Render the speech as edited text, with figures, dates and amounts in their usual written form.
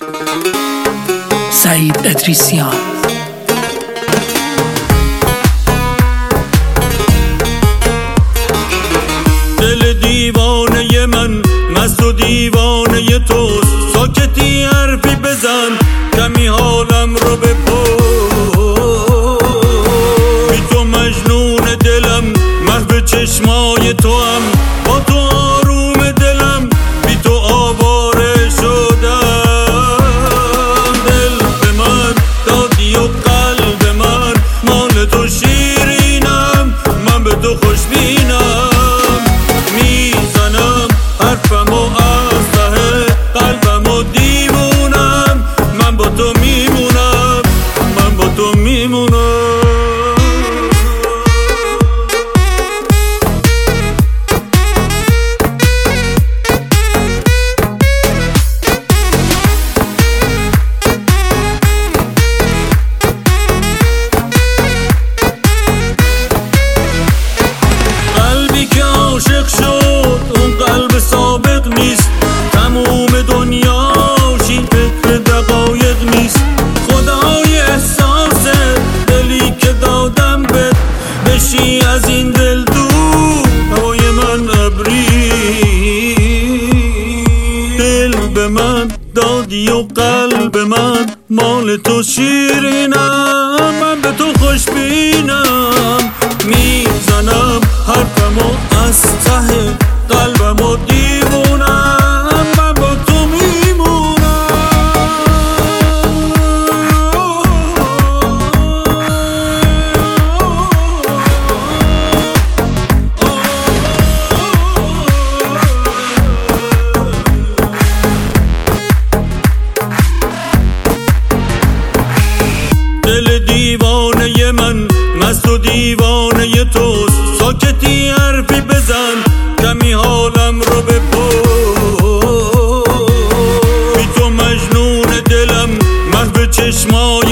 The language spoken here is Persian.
سعید ادریسیان. دل دیوانه من مست و دیوانه توست، ساکتی حرفی بزن کمی حالم رو بپرس. بی تو مجنون دلم، محو چشمای تو هم، با تو آروم دلم، بی تو آواره شدم. دل به من دادی و قلب من مال تو شیرینم، من به تو خوشبینم. میزنم حرفم و از ته قلبم و دیوونم، من با تو میمونم، من با تو میمونم. قلبی که عاشق شد اون قلب سابق نیست، تموم دنیاشی فکر دقایق نیست. خدای احساس دلی که دادم بهت، بشی از این دل دور، هوای من ابری. دل به من دادی و قلب من مال تو شیرینم، من به تو خوشبینم. میزنم حرفم و از ته قلبم و دیوونم، من با تو میمونم. دل دیوانه من مست و دیوانه توست، ساکتی حرفی بزن کمی حالم رو بپرس. بی تو مجنون دلم، محو چشمای